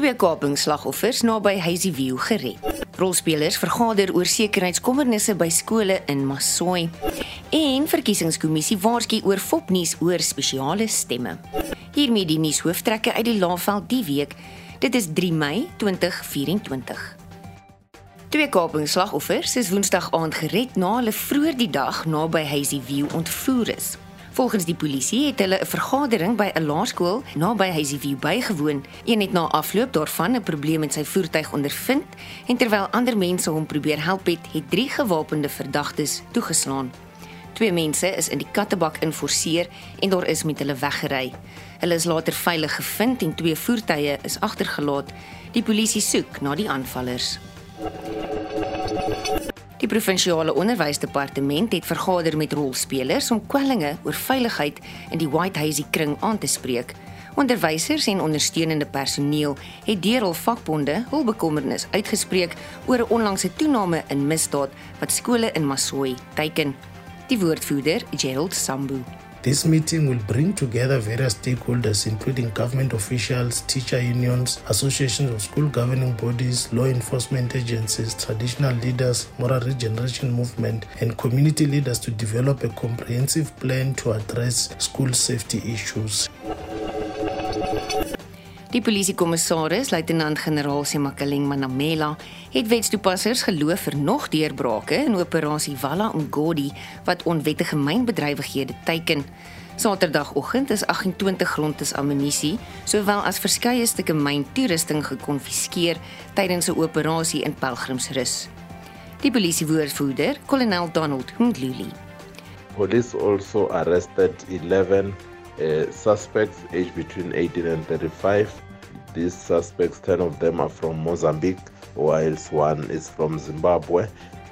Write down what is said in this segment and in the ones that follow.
2 kapingsslagoffers naby Hazyview gered. Rolspelers vergader oor sekuriteitskommernisse by skole in Masoi. En verkiesingskommissie waarsku oor fopnuus oor spesiale stemme. Hiermee die nuushooftrekke uit die Laagveld die week. Dit is 3 Mei 2024. 2 kapingsslagoffers is Woensdag aand gered na hulle vroeër die dag naby Hazyview ontvoer is. Volgens die polisie het hulle 'n vergadering by 'n laerskool naby Hazyview bygewoon. Een het na afloop daarvan 'n probleem met sy voertuig ondervind en terwyl ander mense hom probeer help het 3 gewapende verdagtes toegeslaan. 2 mense is in die kattebak inforceer en daar is met hulle weggery. Hulle is later veilig gevind en 2 voertuie is agtergelaat. Die polisie soek na die aanvallers. Die provinsiale onderwysdepartement het vergader met rolspelers om kwellinge oor veiligheid in die White Hazy kring aan te spreek. Onderwysers en ondersteunende personeel het deur hul vakbonde hul bekommernis uitgespreek oor 'n onlangse toename in misdaad wat skole in Masoi teiken. Die woordvoerder, Gerald Sambu. This meeting will bring together various stakeholders, including government officials, teacher unions, associations of school governing bodies, law enforcement agencies, traditional leaders, moral regeneration movement, and community leaders to develop a comprehensive plan to address school safety issues. Die polisiekommissaris, luitenant-generaal Semakaleng Manamela, het wetstoepassers geloof vir nog deurbrake in operasie Walla Umgodi wat onwettige mynbedrywighede teiken. Saterdagoggend is 28 grondes ammunisie, sowel as verskeie stukke myntoerusting gekonfiskeer tydens 'n operasie in Pelgrimsrus. Die polisiewoordvoerder, kolonel Donald Ndluli. Police also arrested 11 suspects aged between 18 and 35. These suspects, 10 of them are from Mozambique, whilst one is from Zimbabwe.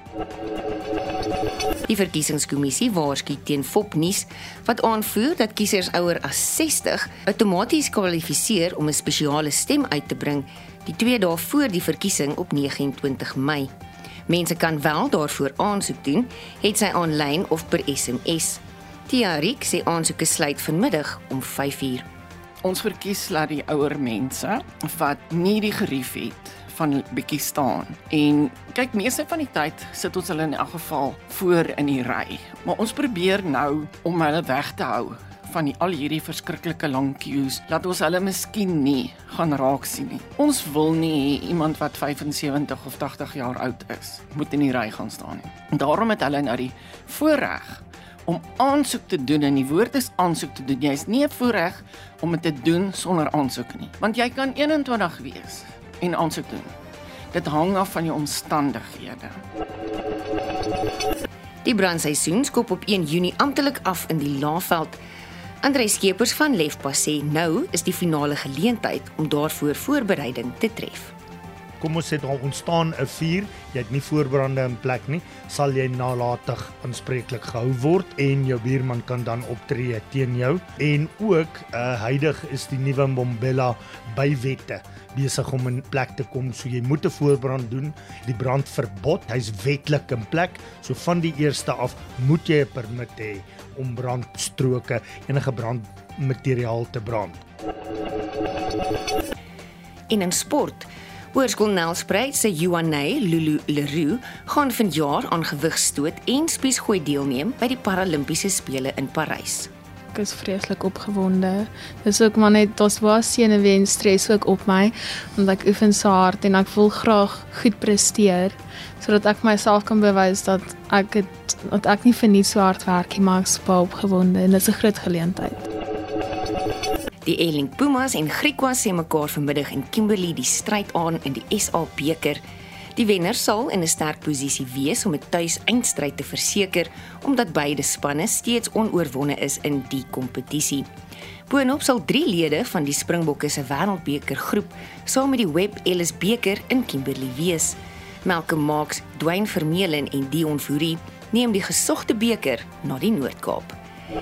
Die verkiesingskommissie waarsku teen fopnuus wat aanvoer dat kiesers ouer as 60 outomaties kwalifiseer om 'n spesiale stem uit te bring die 2 dae voor die verkiesing op 29 Mei. Mense kan wel daarvoor aansoek doen, het sy aanlyn of per SMS. Tiarik sê aansoeke sluit vanmiddag om 5:00. Ons verkies laat die ouer mense wat nie die gerief het van bietjie staan. En kyk, meeste van die tyd sit ons hulle in elk geval voor in die ry. Maar ons probeer nou om hulle weg te hou van al hierdie verskriklike lang queues, laat ons hulle miskien nie gaan raak sien nie. Ons wil nie hê iemand wat 75 of 80 jaar oud is, moet in die ry gaan staan nie. En daarom het hulle nou die voorreg om aansoek te doen, en die woord is aansoek te doen. Jy is nie 'n voorreg om dit te doen sonder aansoek nie. Want jy kan 21 wees en aansoek doen. Dit hang af van jou omstandighede. Die brandseisoen skop op 1 Junie amptelik af in die Laagveld. Andrei Skeepers van Lefpa sê nou is die finale geleentheid om daarvoor voorbereiding te tref. Kom ons sê daar ontstaan 'n vuur, jy het nie voorbrande in plek nie, sal jy nalatig aanspreeklik gehou word en jou buurman kan dan optree teen jou. En ook huidig is die nuwe Mbombela bywette besig om in plek te kom, so jy moet 'n voorbrand doen. Die brandverbod, hy's wetlik in plek, so van die eerste af moet jy 'n permit hê om brandstroke, enige brandmateriaal te brand. En in sport, Hoërskool Nelspruit se Joanne Lulu Leroux gaan vanjaar aan gewigstoot en spiesgooi deelneem by die Paralimpiese spele in Parys. Ek is vreeslik opgewonde. Dis ook maar net, ons was senuwee en stres ook op my, want ek oefen so hard en ek wil graag goed presteer, sodat ek myself kan bewys dat ek nie vir niets so hard werk nie, maar ek is baie opgewonde en dit is 'n groot geleentheid. Die Eling Pumas en Griquas sê mekaar vanmiddag in Kimberley die stryd aan in die SA beker. Die wenner sal in 'n sterk posisie wees om 'n tuis-eindstryd te verseker, omdat beide spanne steeds onoorwonne is in die kompetisie. Boonop sal 3 lede van die Springbokke se Wêreldbeker groep saam met die Webb Ellis beker in Kimberley wees. Malcolm Marx, Dwayne Vermeulen en Dion Fourie neem die gesogte beker na die Noord-Kaap.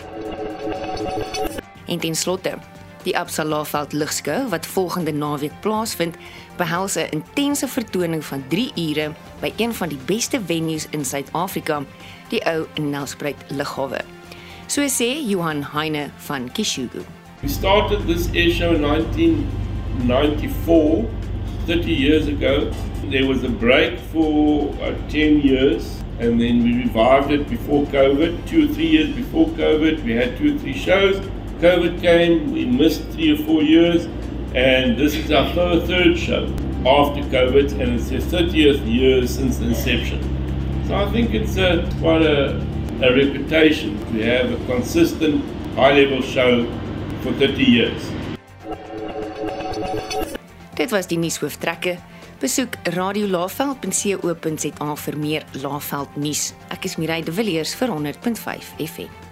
En ten slotte, die Absa Laagveld Ligskou wat volgende naweek plaasvind, behels 'n intense vertoning van 3 ure by een van die beste venues in Suid-Afrika, die ou Nelspruit Lughawe. So sê Johan Heine van Kishugu. We started this air show in 94, 30 years ago. There was a break for 10 years, and then we revived it before COVID. 2 or 3 years before COVID, we had 2 or 3 shows. COVID came, we missed 3 or 4 years, and this is our third show after COVID, and it's the 30th year since the inception. So I think it's quite a reputation to have a consistent, high-level show for 30 years. Dit was die nuushooftrekke. Besoek radiolaaveld.co.za vir meer Laaveld nuus. Ek is Mireille de Villiers vir 100.5 FM.